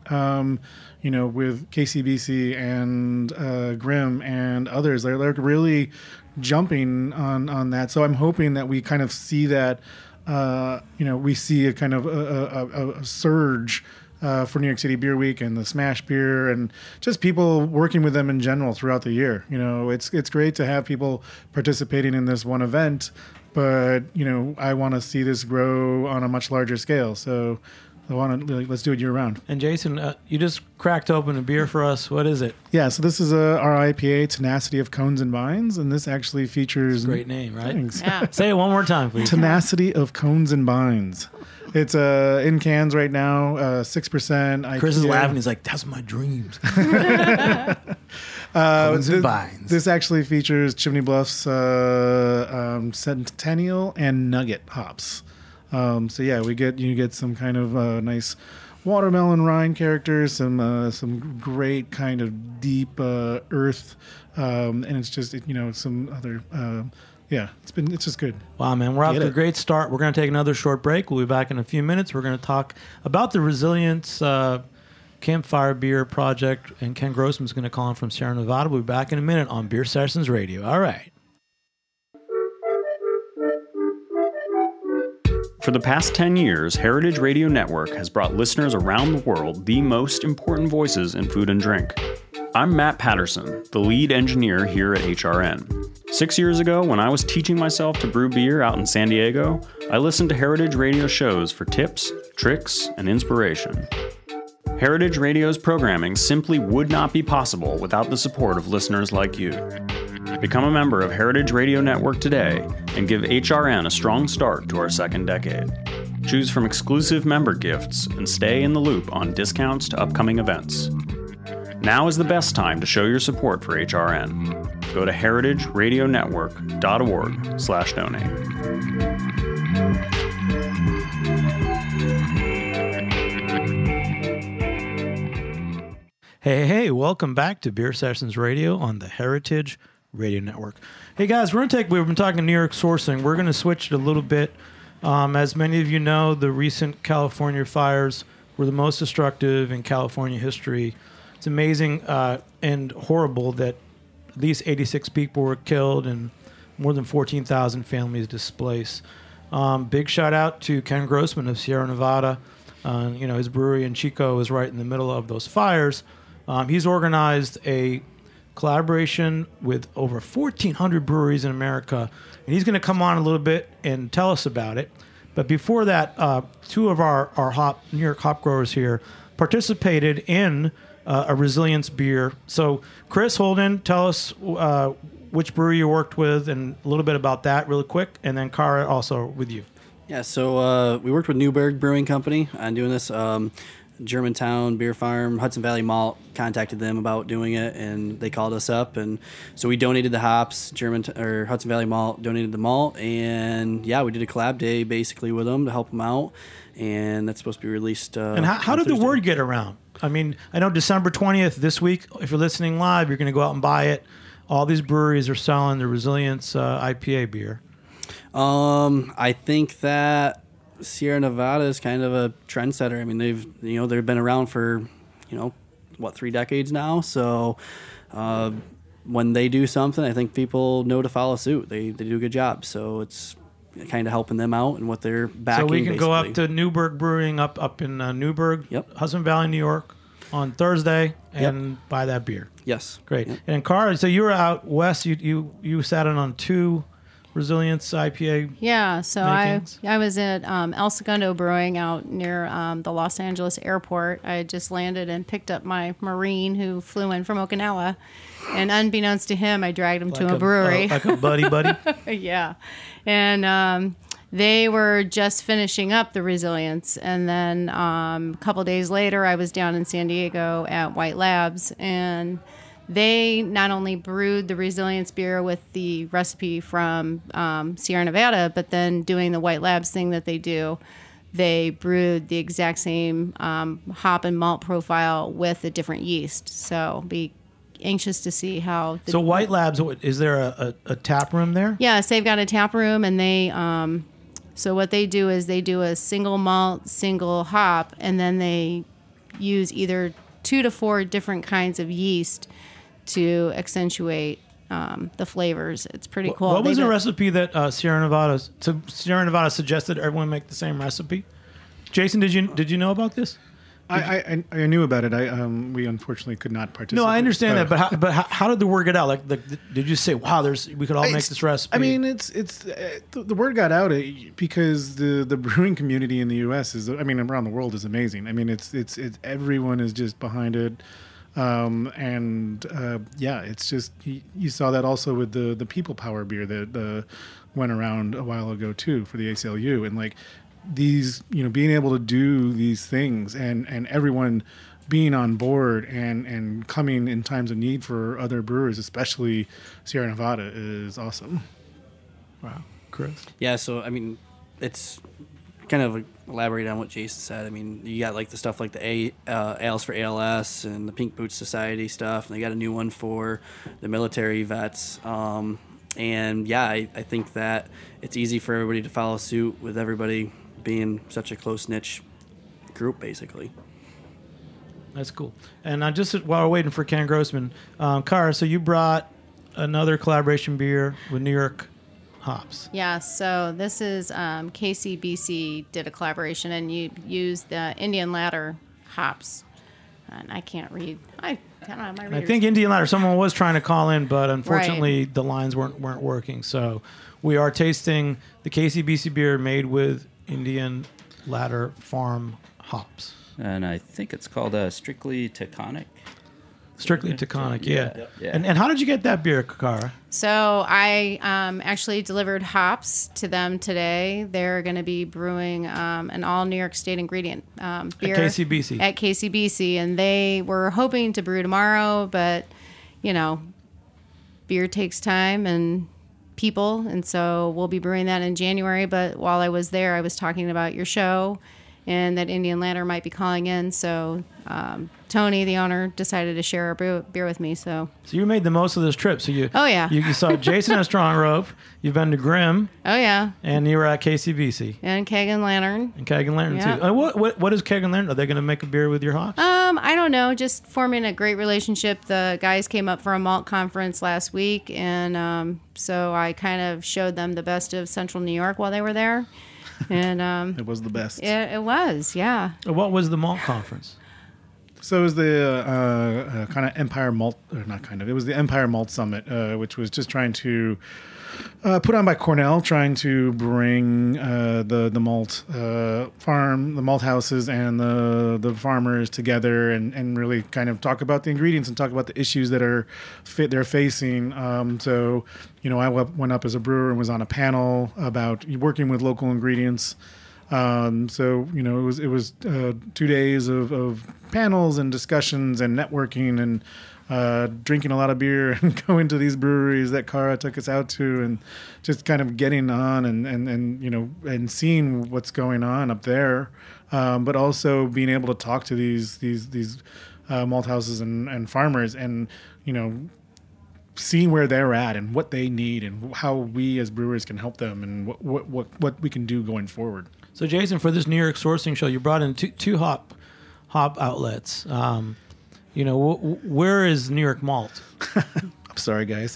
C: With KCBC and Grimm and others, they're really jumping on that. So I'm hoping that we kind of see that. We see a kind of a surge for New York City Beer Week and the Smash Beer, and just people working with them in general throughout the year. It's great to have people participating in this one event, but I want to see this grow on a much larger scale. So let's do it year round.
B: And Jason, you just cracked open a beer for us. What is it?
C: Yeah, so this is our IPA, Tenacity of Cones and Vines, and this actually features...
B: Great name, right?
C: Thanks.
D: Yeah.
B: Say it one more time, please.
C: Tenacity of Cones and Vines. It's in cans right now, 6% IPA.
B: Chris is laughing. He's like, that's my dreams.
C: This,
B: and Vines.
C: this actually features Chimney Bluff's Centennial and Nugget hops. So yeah, you get some kind of nice watermelon rind characters, some great kind of deep earth, and it's just some other it's just good.
B: Wow, man, we're off to a great start. We're going to take another short break. We'll be back in a few minutes. We're going to talk about the Resilience Campfire Beer Project, and Ken Grossman's going to call in from Sierra Nevada. We'll be back in a minute on Beer Sessions Radio. All right.
A: For the past 10 years, Heritage Radio Network has brought listeners around the world the most important voices in food and drink. I'm Matt Patterson, the lead engineer here at HRN. 6 years ago, when I was teaching myself to brew beer out in San Diego, I listened to Heritage Radio shows for tips, tricks, and inspiration. Heritage Radio's programming simply would not be possible without the support of listeners like you. Become a member of Heritage Radio Network today and give HRN a strong start to our second decade. Choose from exclusive member gifts and stay in the loop on discounts to upcoming events. Now is the best time to show your support for HRN. Go to heritageradionetwork.org/donate.
B: Hey, welcome back to Beer Sessions Radio on the Heritage Radio Network. Hey guys, we've been talking New York sourcing. We're going to switch it a little bit. As many of you know, the recent California fires were the most destructive in California history. It's amazing and horrible that at least 86 people were killed and more than 14,000 families displaced. Big shout out to Ken Grossman of Sierra Nevada. His brewery in Chico is right in the middle of those fires. He's organized a collaboration with over 1,400 breweries in America, and he's going to come on a little bit and tell us about it. But before that, two of our New York hop growers here participated in a Resilience beer. So, Chris Holden, tell us which brewery you worked with and a little bit about that really quick, and then Kara also with you.
F: Yeah, so we worked with Newberg Brewing Company on doing this. Germantown Beer Farm, Hudson Valley Malt contacted them about doing it, and they called us up, and so we donated the hops. Hudson Valley Malt donated the malt, and yeah, we did a collab day basically with them to help them out, and that's supposed to be released.
B: And how did the word get around? I mean, I know December 20th this week. If you're listening live, you're going to go out and buy it. All these breweries are selling the Resilience IPA beer.
F: I think that Sierra Nevada is kind of a trendsetter. I mean, they've been around for 3 decades now. So when they do something, I think people know to follow suit. They do a good job. So it's kind of helping them out and what they're backing.
B: So we can
F: basically
B: go up to Newberg Brewing up in Newberg,
F: Yep.
B: Hudson Valley, New York, on Thursday and buy that beer.
F: Yes.
B: Great.
F: Yep.
B: And Cara, so you were out west. You sat in on 2 Resilience IPA.
D: Yeah, so
B: makings?
D: I was at El Segundo Brewing out near the Los Angeles airport. I had just landed and picked up my Marine who flew in from Okinawa, and unbeknownst to him, I dragged him to a brewery.
B: Like a buddy.
D: Yeah, and they were just finishing up the Resilience, and then a couple days later, I was down in San Diego at White Labs, and they not only brewed the Resilience beer with the recipe from Sierra Nevada, but then doing the White Labs thing that they do, they brewed the exact same hop and malt profile with a different yeast. So be anxious to see how.
B: So White Labs, is there a tap room there?
D: Yes, they've got a tap room, and they. So what they do is they do a single malt, single hop, and then they use either 2 to 4 different kinds of yeast to accentuate the flavors. It's pretty cool.
B: What was the recipe that Sierra Nevada suggested everyone make the same recipe? Jason, did you know about this?
C: I knew about it. We unfortunately could not participate.
B: No, I understand that, but how did the word get out? Like, did you say, "Wow, we could all make this recipe"?
C: I mean, it's the word got out because the brewing community in the U.S. around the world is amazing. I mean, it's everyone is just behind it, it's just you saw that also with the People Power beer that went around a while ago too for the ACLU, and like these, being able to do these things and everyone being on board and coming in times of need for other brewers, especially Sierra Nevada, is awesome.
B: Wow, Chris.
F: Yeah, so I mean, it's kind of elaborate on what Jason said. I mean, you got like the stuff like the ales for ALS and the Pink Boots Society stuff, and they got a new one for the military vets. And yeah, I think that it's easy for everybody to follow suit with everybody being such a close niche group, basically.
B: That's cool. And just while we're waiting for Ken Grossman, Cara, so you brought another collaboration beer with New York hops.
D: Yeah, so this is KCBC did a collaboration, and you used the Indian Ladder hops. And I can't read. I don't have my readers.
B: I think Indian Ladder, someone was trying to call in, but unfortunately the lines weren't working. So we are tasting the KCBC beer made with Indian Ladder Farm hops.
E: And I think it's called Strictly Taconic.
B: Strictly Taconic, yeah.
E: Yeah.
B: And how did you get that beer, Cara?
D: So I actually delivered hops to them today. They're going to be brewing an all New York State ingredient beer
B: At KCBC.
D: At KCBC, and they were hoping to brew tomorrow, but beer takes time and people, and so we'll be brewing that in January. But while I was there, I was talking about your show and that Indian Ladder might be calling in, so Tony, the owner, decided to share a beer with me. So
B: you made the most of this trip. So you saw Jason at Strong Rope. You've been to Grimm.
D: Oh yeah.
B: And you were at KCBC.
D: And Keg and Lantern.
B: And Keg and Lantern too. What is Keg and Lantern? Are they going to make a beer with your hops?
D: I don't know. Just forming a great relationship. The guys came up for a malt conference last week, and so I kind of showed them the best of Central New York while they were there. And
C: it was the best.
D: It was, yeah.
B: What was the malt conference?
C: So it was the kind of Empire Malt, or not kind of, it was the Empire Malt Summit, which was just trying to put on by Cornell, trying to bring the malt farm, the malt houses, and the farmers together, and really kind of talk about the ingredients and talk about the issues that they're facing. So, I went up as a brewer and was on a panel about working with local ingredients. So it was 2 days of panels and discussions and networking and drinking a lot of beer and going to these breweries that Cara took us out to, and just kind of getting on and seeing what's going on up there, but also being able to talk to these malt houses and farmers, and seeing where they're at and what they need and how we as brewers can help them and what we can do going forward.
B: So, Jason, for this New York sourcing show, you brought in two hop outlets. Where is New York Malt?
C: I'm sorry, guys.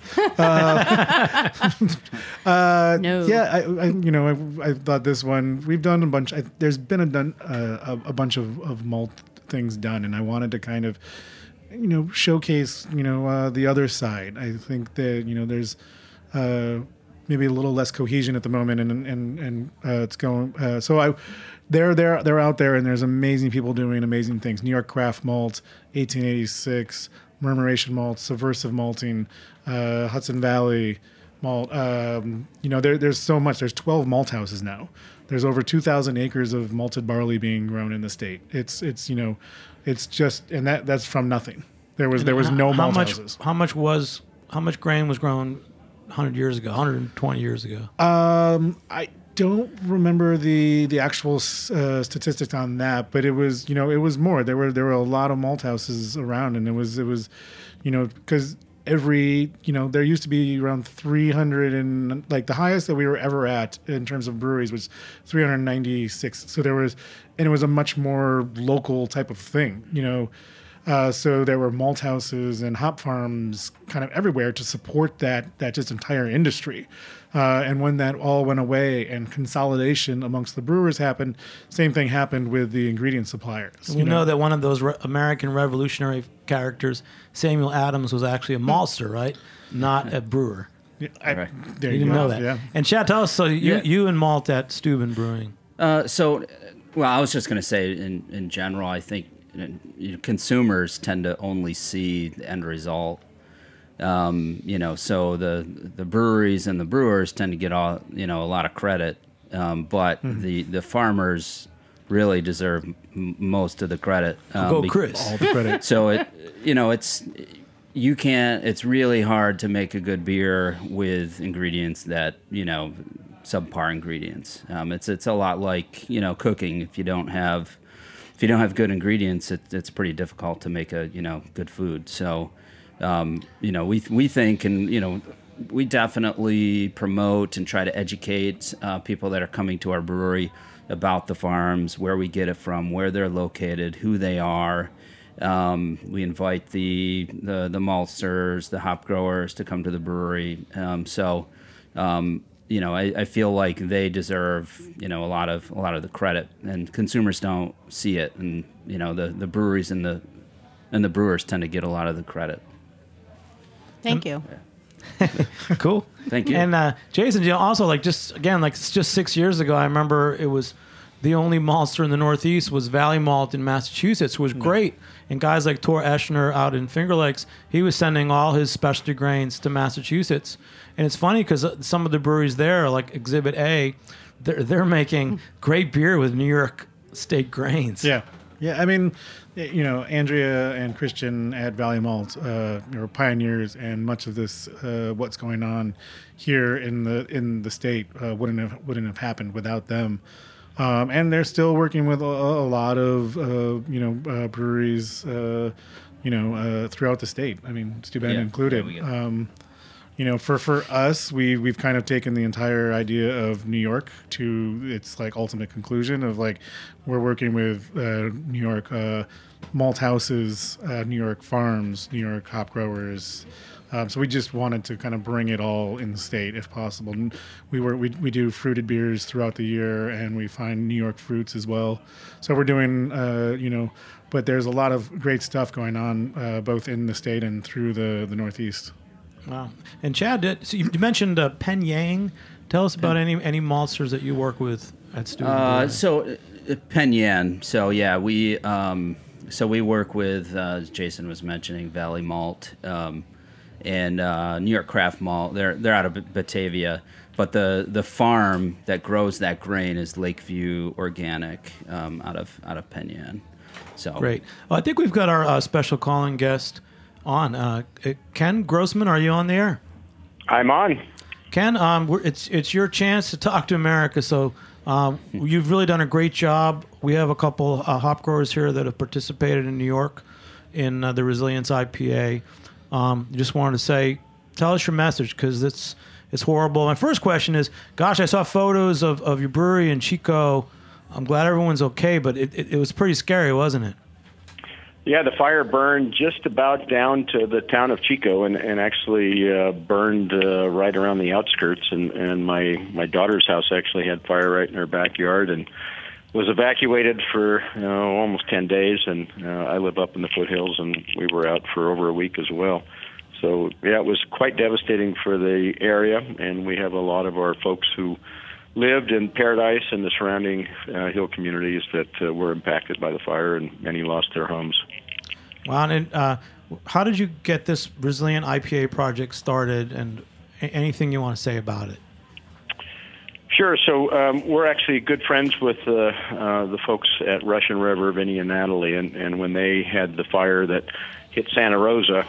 D: No.
C: Yeah, I thought this one, we've done a bunch. There's been a bunch of malt things done, and I wanted to kind of showcase the other side. I think that there's maybe a little less cohesion at the moment, and it's going. They're out there, and there's amazing people doing amazing things. New York Craft Malt, 1886, Murmuration Malt, Subversive Malting, Hudson Valley Malt. There's so much. There's 12 malt houses now. There's over 2,000 acres of malted barley being grown in the state. It's just, and that's from nothing. There was no malt houses.
B: How much grain was grown 100 years ago, 120 years ago?
C: I don't remember the actual statistics on that, but it was more. There were a lot of malt houses around, and it was because there used to be around 300, and like the highest that we were ever at in terms of breweries was 396. So it was a much more local type of thing, So there were malt houses and hop farms kind of everywhere to support that just entire industry. And when that all went away and consolidation amongst the brewers happened, same thing happened with the ingredient suppliers.
B: We know that one of those American Revolutionary characters, Samuel Adams, was actually a maltster, right? Not a brewer.
C: Yeah,
E: Right.
C: there
B: You
C: you
B: didn't
C: go.
B: know that.
C: Yeah.
B: And Chad, tell us, so
E: Yeah.
B: you and malt at Steuben Brewing.
E: Well, I was just going to say, in general, I think consumers tend to only see the end result. So the breweries and the brewers tend to get a lot of credit, but the farmers really deserve most of the credit.
B: Go, Chris.
C: All the credit.
E: So it's really hard to make a good beer with ingredients that, subpar ingredients. It's a lot like, cooking. If you don't have good ingredients, it's pretty difficult to make a, good food. So, we think, and, we definitely promote and try to educate people that are coming to our brewery about the farms, where we get it from, where they're located, who they are. We invite the maltsters, the hop growers to come to the brewery. I feel like they deserve, a lot of the credit, and consumers don't see it, and the breweries and the brewers tend to get a lot of the credit.
D: Thank you.
B: Cool.
E: Thank you.
B: And Jason, also just 6 years ago, I remember it was the only maltster in the Northeast was Valley Malt in Massachusetts, which was great. And guys like Tor Eschner out in Finger Lakes, he was sending all his specialty grains to Massachusetts. And it's funny because some of the breweries there, like Exhibit A, they're making great beer with New York State grains.
C: Yeah. Yeah, I mean, Andrea and Christian at Valley Malt are pioneers, and much of this, what's going on here in the state, wouldn't have happened without them. And they're still working with a lot of breweries, throughout the state. I mean, Steuben included. For us, we've kind of taken the entire idea of New York to its ultimate conclusion of we're working with New York malt houses, New York farms, New York hop growers. So we just wanted to kind of bring it all in the state if possible. And we do fruited beers throughout the year, and we find New York fruits as well. So we're doing but there's a lot of great stuff going on both in the state and through the Northeast.
B: Wow. And Chad, so you mentioned Penn Yang. Tell us about any maltsters that you work with at Steuben.
E: Penn Yan. So yeah, we work with, as Jason was mentioning, Valley Malt and New York Craft Malt. They're out of Batavia, but the farm that grows that grain is Lakeview Organic out of Penn Yan. So
B: great. Well, I think we've got our special calling guest on. Ken Grossman, are you on the air?
G: I'm on.
B: Ken, it's your chance to talk to America. So you've really done a great job. We have a couple hop growers here that have participated in New York in the Resilience IPA. Just wanted to say, tell us your message, because it's horrible. My first question is, gosh, I saw photos of your brewery in Chico. I'm glad everyone's okay, but it was pretty scary, wasn't it?
G: Yeah, the fire burned just about down to the town of Chico, and actually burned right around the outskirts. And my daughter's house actually had fire right in her backyard, and was evacuated for almost 10 days. And I live up in the foothills, and we were out for over a week as well. So yeah, it was quite devastating for the area, and we have a lot of our folks who lived in Paradise and the surrounding hill communities that were impacted by the fire, and many lost their homes.
B: Wow. And how did you get this Resilient IPA project started, and anything you want to say about it?
G: Sure. So we're actually good friends with the folks at Russian River, Vinny and Natalie, and when they had the fire that hit Santa Rosa,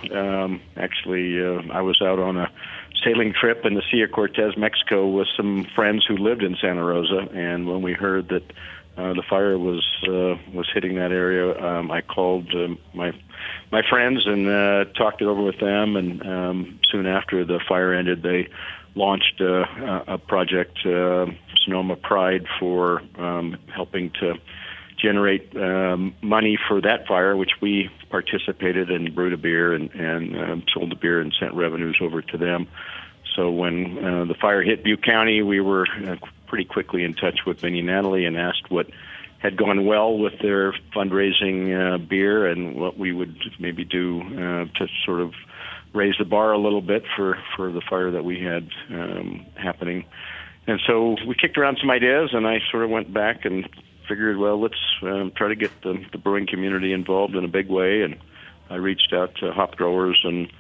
G: I was out on a sailing trip in the Sea of Cortez, Mexico, with some friends who lived in Santa Rosa, and when we heard that the fire was hitting that area, I called my friends and talked it over with them, and soon after the fire ended, they launched a project, Sonoma Pride, for helping to generate money for that fire, which we participated in, brewed a beer and sold the beer and sent revenues over to them. So when the fire hit Butte County, we were pretty quickly in touch with Vinnie Natalie and asked what had gone well with their fundraising beer and what we would maybe do to sort of raise the bar a little bit for the fire that we had happening. And so we kicked around some ideas, and I sort of went back and figured, well, let's try to get the brewing community involved in a big way. And I reached out to hop growers and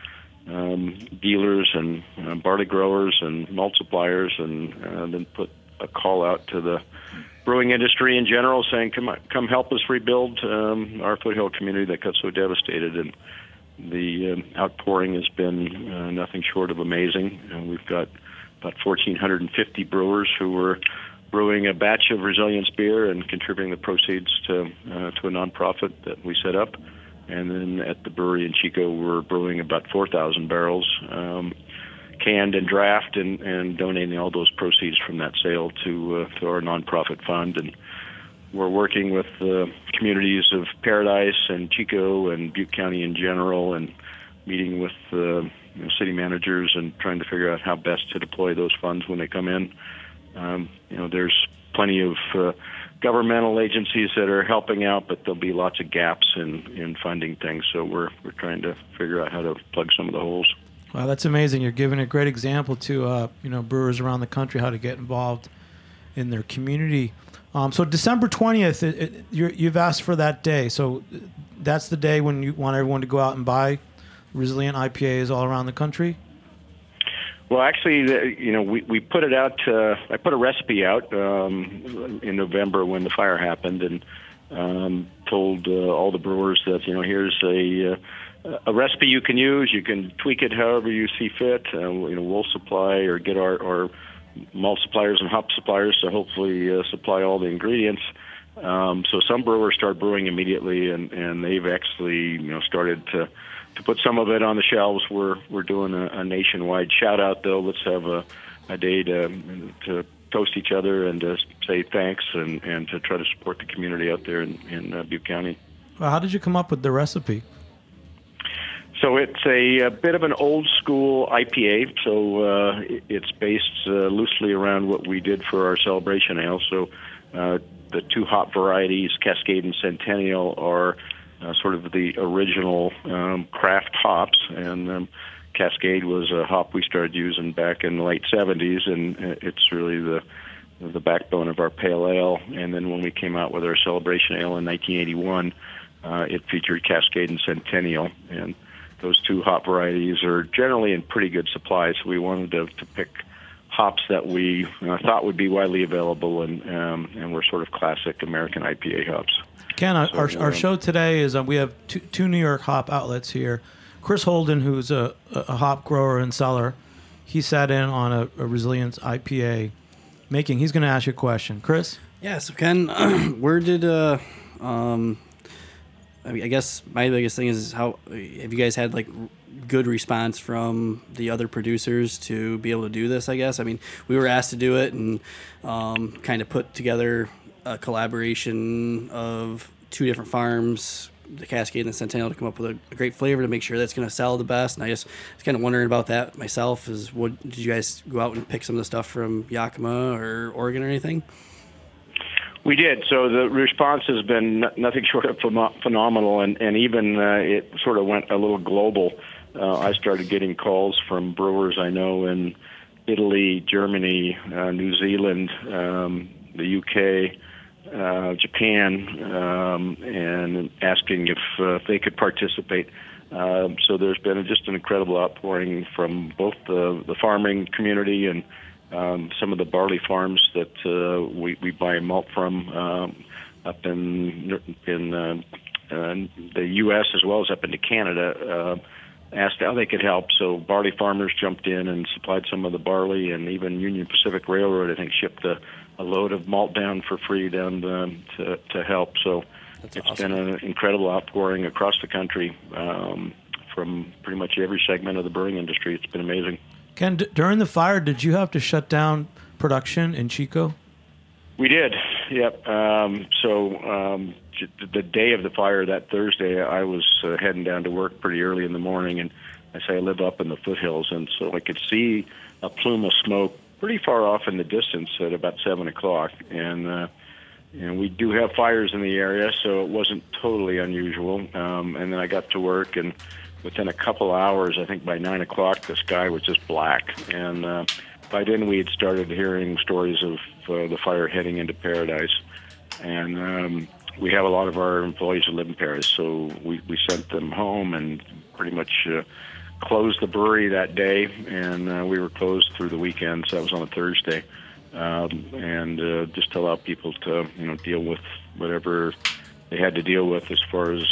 G: dealers and barley growers and malt suppliers, and then put a call out to the brewing industry in general, saying, come help us rebuild our foothill community that got so devastated. And the outpouring has been nothing short of amazing. And we've got about 1,450 brewers who were brewing a batch of Resilience beer and contributing the proceeds to a nonprofit that we set up. And then at the brewery in Chico, we're brewing about 4,000 barrels, canned and draft, and donating all those proceeds from that sale to our nonprofit fund. And we're working with the communities of Paradise and Chico and Butte County in general, and meeting with city managers and trying to figure out how best to deploy those funds when they come in. There's plenty of governmental agencies that are helping out, but there'll be lots of gaps in funding things. So we're trying to figure out how to plug some of the holes.
B: Wow, that's amazing. You're giving a great example to brewers around the country how to get involved in their community. So December 20th, you've asked for that day. So that's the day when you want everyone to go out and buy Resilient IPAs all around the country?
G: Well, actually, we put it out. I put a recipe out in November when the fire happened, and told all the brewers that here's a recipe you can use. You can tweak it however you see fit. We'll supply or get our malt suppliers and hop suppliers to hopefully supply all the ingredients. So some brewers start brewing immediately, and they've actually started to put some of it on the shelves. We're doing a nationwide shout out, though. Let's have a day to toast each other and to say thanks and to try to support the community out there in Butte County.
B: Well, how did you come up with the recipe?
G: So it's a bit of an old school IPA. So it's based loosely around what we did for our Celebration Ale. So the two hop varieties, Cascade and Centennial, are sort of the original craft hops, and Cascade was a hop we started using back in the late 70s, and it's really the backbone of our pale ale. And then when we came out with our Celebration Ale in 1981, it featured Cascade and Centennial, and those two hop varieties are generally in pretty good supply, so we wanted to pick hops that we thought would be widely available, and were sort of classic American IPA hops.
B: Ken, our show today is we have two New York hop outlets here. Chris Holden, who's a hop grower and seller, he sat in on a Resilience IPA making. He's going to ask you a question. Chris?
F: Yeah, so Ken, where did I guess my biggest thing is how have you guys had good response from the other producers to be able to do this? I guess we were asked to do it and kind of put together a collaboration of two different farms, the Cascade and the Centennial, to come up with a great flavor to make sure that's going to sell the best. And I just was kind of wondering about that myself. Did you guys go out and pick some of the stuff from Yakima or Oregon or anything?
G: We did. So the response has been nothing short of phenomenal, and even it sort of went a little global. I started getting calls from brewers I know in Italy, Germany, New Zealand, the UK, Japan, and asking if they could participate. So there's been just an incredible outpouring from both the farming community and some of the barley farms that we buy malt from up in the U.S. as well as up into Canada. Asked how they could help, so barley farmers jumped in and supplied some of the barley, and even Union Pacific Railroad, I think, shipped a load of malt down for free down to help. So it's awesome. Been an incredible outpouring across the country from pretty much every segment of the brewing industry. It's been amazing.
B: Ken, during the fire, did you have to shut down production in Chico?
G: We did. Yep. The day of the fire, that Thursday, I was heading down to work pretty early in the morning, and I say I live up in the foothills, and so I could see a plume of smoke pretty far off in the distance at about 7 o'clock. And we do have fires in the area, so it wasn't totally unusual. And then I got to work, and within a couple hours, I think by 9 o'clock, the sky was just black. And by then, we had started hearing stories of the fire heading into Paradise. And we have a lot of our employees who live in Paris, so we sent them home and pretty much closed the brewery that day, and we were closed through the weekend, so that was on a Thursday, and just to allow people to deal with whatever they had to deal with as far as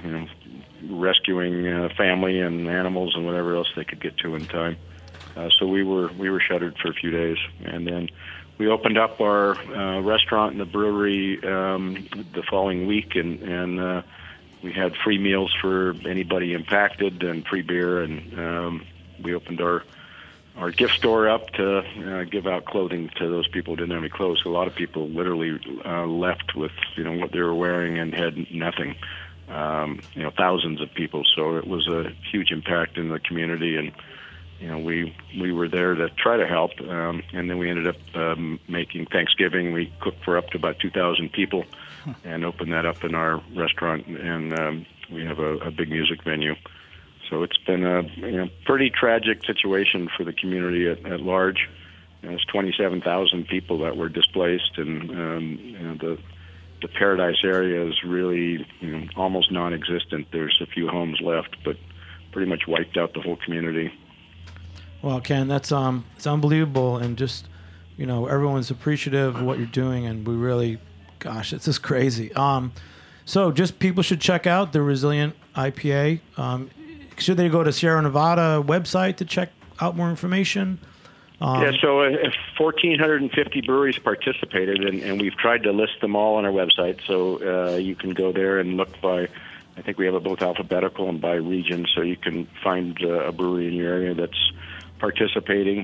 G: rescuing family and animals and whatever else they could get to in time. So we were shuttered for a few days, and then we opened up our restaurant and the brewery the following week, and we had free meals for anybody impacted and free beer, and we opened our gift store up to give out clothing to those people who didn't have any clothes. A lot of people literally left with what they were wearing and had nothing. Thousands of people. So it was a huge impact in the community, and we were there to try to help, and then we ended up making Thanksgiving. We cooked for up to about 2,000 people and opened that up in our restaurant, and we have a big music venue. So it's been a pretty tragic situation for the community at large. There's 27,000 people that were displaced, and the Paradise area is really almost non-existent. There's a few homes left, but pretty much wiped out the whole community.
B: Well, Ken, that's it's unbelievable, and just everyone's appreciative of what you're doing, and we really, gosh, it's just crazy. So just people should check out the Resilient IPA. Should they go to Sierra Nevada website to check out more information?
G: So 1,450 breweries participated, and we've tried to list them all on our website. So you can go there and look by, I think we have it both alphabetical and by region, so you can find a brewery in your area that's participating.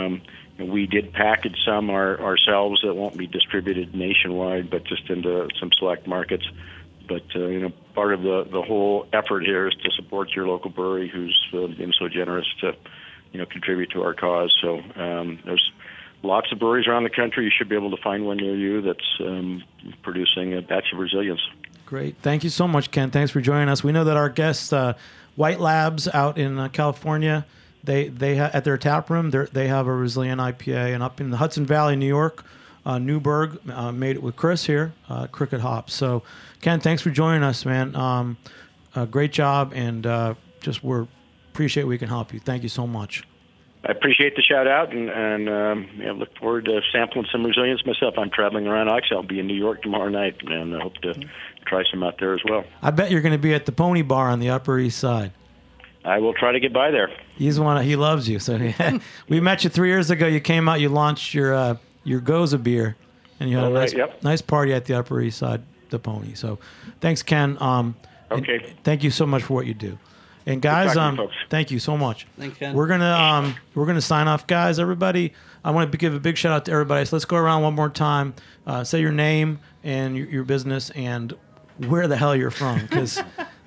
G: We did package some ourselves that won't be distributed nationwide, but just into some select markets. But part of the whole effort here is to support your local brewery who's been so generous to contribute to our cause. So there's lots of breweries around the country. You should be able to find one near you that's producing a batch of Resilience.
B: Great. Thank you so much, Ken. Thanks for joining us. We know that our guest, White Labs out in California, they at their tap room, they have a Resilient IPA, and up in the Hudson Valley, New York, Newburgh made it with Chris here, Crooked Hops. So, Ken, thanks for joining us, man. Great job, and we're appreciate we can help you. Thank you so much.
G: I appreciate the shout out, and look forward to sampling some Resilience myself. I'm traveling around. Actually, I'll be in New York tomorrow night, and I hope to try some out there as well.
B: I bet you're going to be at the Pony Bar on the Upper East Side.
G: I will try to get by there.
B: He loves you. So we met you 3 years ago. You came out. You launched your Goza beer, and you had a nice party at the Upper East Side, the Pony. So, thanks, Ken.
G: Okay.
B: Thank you so much for what you do. And guys, thank you so much.
F: Thanks, Ken.
B: We're gonna sign off, guys. Everybody, I want to give a big shout out to everybody. So let's go around one more time. Say your name and your business and where the hell you're from, because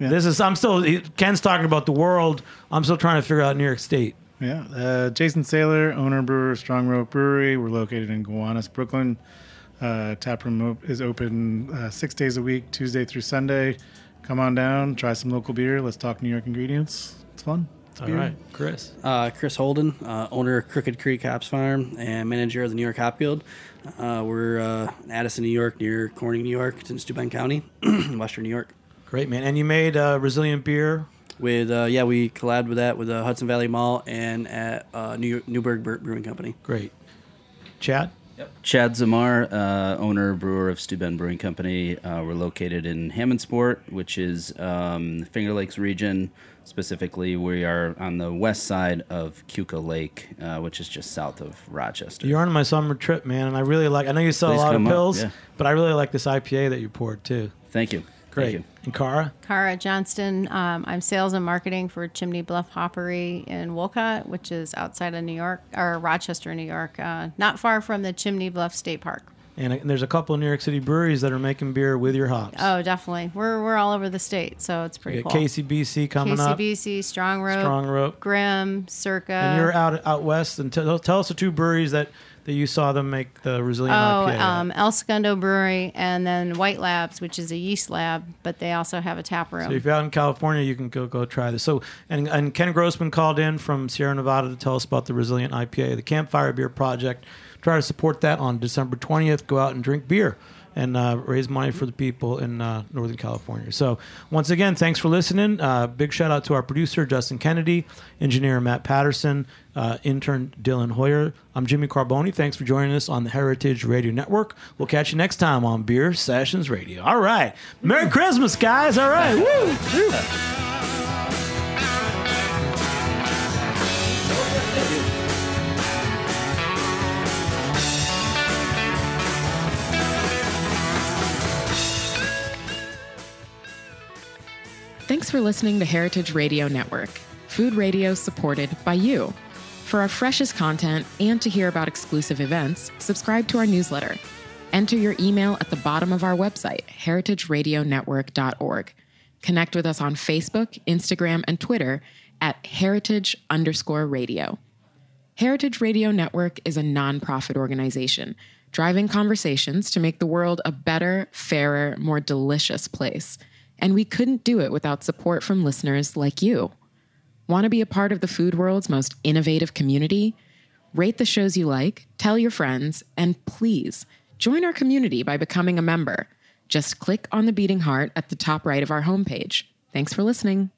B: Ken's talking about the world. I'm still trying to figure out New York State.
C: Yeah, Jason Saylor, owner brewer of Strong Rope Brewery. We're located in Gowanus, Brooklyn. Taproom is open 6 days a week, Tuesday through Sunday. Come on down, try some local beer. Let's talk New York ingredients. It's fun.
B: All right, Chris.
F: Chris Holden, owner of Crooked Creek Hops Farm and manager of the New York Hop Guild. We're in Addison, New York, near Corning, New York. It's in Steuben County, Western New York.
B: Great, man. And you made Resilient beer?
F: We collabed with that with Hudson Valley Mall and at Newburgh Brewing Company.
B: Great. Chad?
E: Yep. Chad Zamar, owner, brewer of Steuben Brewing Company. We're located in Hammondsport, which is Finger Lakes region. Specifically, we are on the west side of Keuka Lake, which is just south of Rochester.
B: You're on my summer trip, man, and I really I know you sell a lot of pills, but I really like this IPA that you poured, too.
E: Thank you.
B: Great.
E: Thank you.
B: And Cara?
D: Cara Johnston. I'm sales and marketing for Chimney Bluff Hoppery in Wolcott, which is outside of New York, or Rochester, New York, not far from the Chimney Bluff State Park.
B: And there's a couple of New York City breweries that are making beer with your hops.
D: Oh, definitely. We're all over the state, so it's pretty cool.
B: KCBC coming up.
D: KCBC, Strong Rope, Grimm, Circa.
B: And you're out west. And tell us the two breweries that you saw them make the Resilient IPA.
D: El Segundo Brewery and then White Labs, which is a yeast lab, but they also have a tap room.
B: So if you're out in California, you can go try this. So and Ken Grossman called in from Sierra Nevada to tell us about the Resilient IPA, the Campfire Beer Project. Try to support that on December 20th. Go out and drink beer and raise money for the people in Northern California. So once again, thanks for listening. Big shout out to our producer, Justin Kennedy, engineer Matt Patterson, intern Dylan Hoyer. I'm Jimmy Carboni. Thanks for joining us on the Heritage Radio Network. We'll catch you next time on Beer Sessions Radio. All right. Merry Christmas, guys. All right. Woo!
H: Thanks for listening to Heritage Radio Network, food radio supported by you. For our freshest content and to hear about exclusive events, subscribe to our newsletter. Enter your email at the bottom of our website, heritageradionetwork.org. Connect with us on Facebook, Instagram, and Twitter at heritage_radio. Heritage Radio Network is a nonprofit organization driving conversations to make the world a better, fairer, more delicious place. And we couldn't do it without support from listeners like you. Want to be a part of the food world's most innovative community? Rate the shows you like, tell your friends, and please join our community by becoming a member. Just click on the beating heart at the top right of our homepage. Thanks for listening.